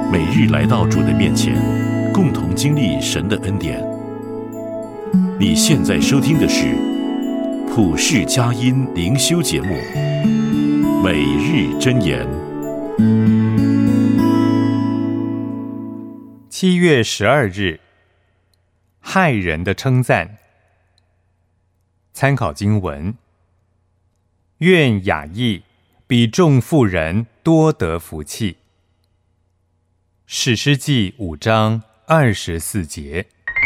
每日来到主的面前，共同经历神的恩典。你现在收听的是普世佳音灵修节目《每日箴言》。 7月12日，害人的称赞。参考经文：愿雅意比众妇人多得福气。士师记5章24节。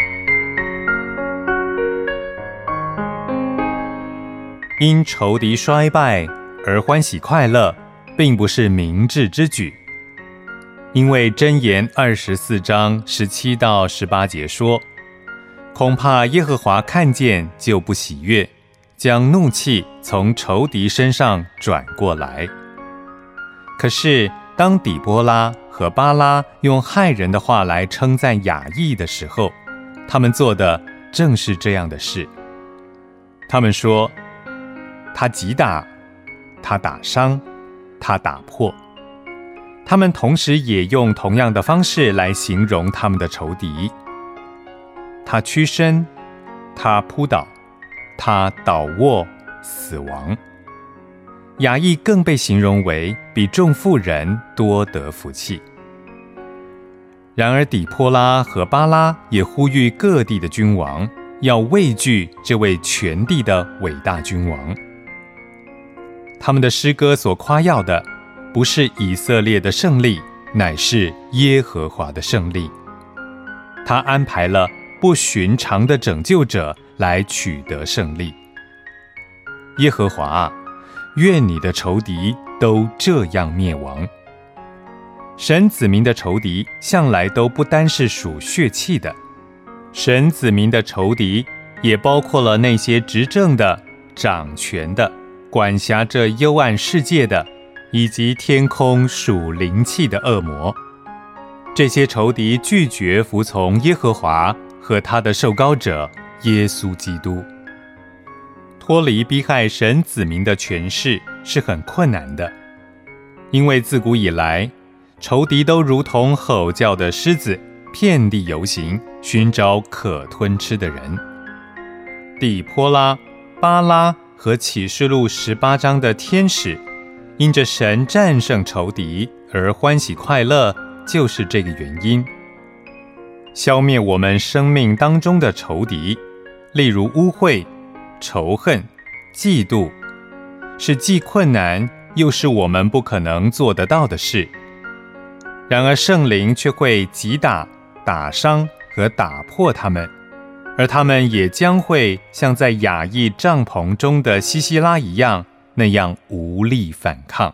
因仇敌衰败而欢喜快乐，并不是明智之举。因为箴言24章17到18节说，恐怕耶和华看见就不喜悦，将怒气从仇敌身上转过来。可是当底波拉和巴拉用害人的话来称赞雅意的时候，他们做的正是这样的事。他们说，他击打，他打伤，他打破。他们同时也用同样的方式来形容他们的仇敌。他屈身，他扑倒，他倒卧死亡。雅意更被形容为比众妇人多得福气。然而底波拉和巴拉也呼吁各地的君王要畏惧这位全地的伟大君王。他们的诗歌所夸耀的不是以色列的胜利，乃是耶和华的胜利。他安排了不寻常的拯救者来取得胜利。耶和华啊，愿你的仇敌都这样灭亡。神子民的仇敌向来都不单是属血气的，神子民的仇敌也包括了那些执政的、掌权的、管辖这幽暗世界的，以及天空属灵气的恶魔。这些仇敌拒绝服从耶和华和他的受膏者耶稣基督。脱离逼害神子民的权势是很困难的，因为自古以来，仇敌都如同吼叫的狮子，遍地游行，寻找可吞吃的人。底波拉、巴拉和启示录18章的天使因着神战胜仇敌而欢喜快乐，就是这个原因。消灭我们生命当中的仇敌，例如污秽、仇恨、嫉妒，是既困难又是我们不可能做得到的事。然而圣灵却会击打、打伤和打破他们，而他们也将会像在雅意帐篷中的西西拉一样，那样无力反抗。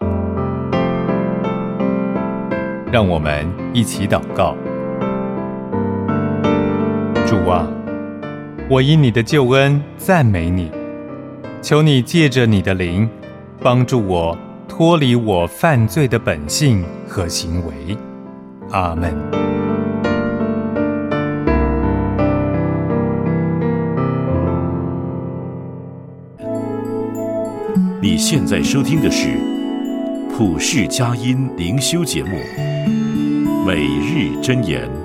让我们一起祷告。主啊，我因你的救恩赞美你，求你借着你的灵，帮助我脱离我犯罪的本性和行为。阿们。 你现在收听的是普世佳音灵修节目《每日箴言》。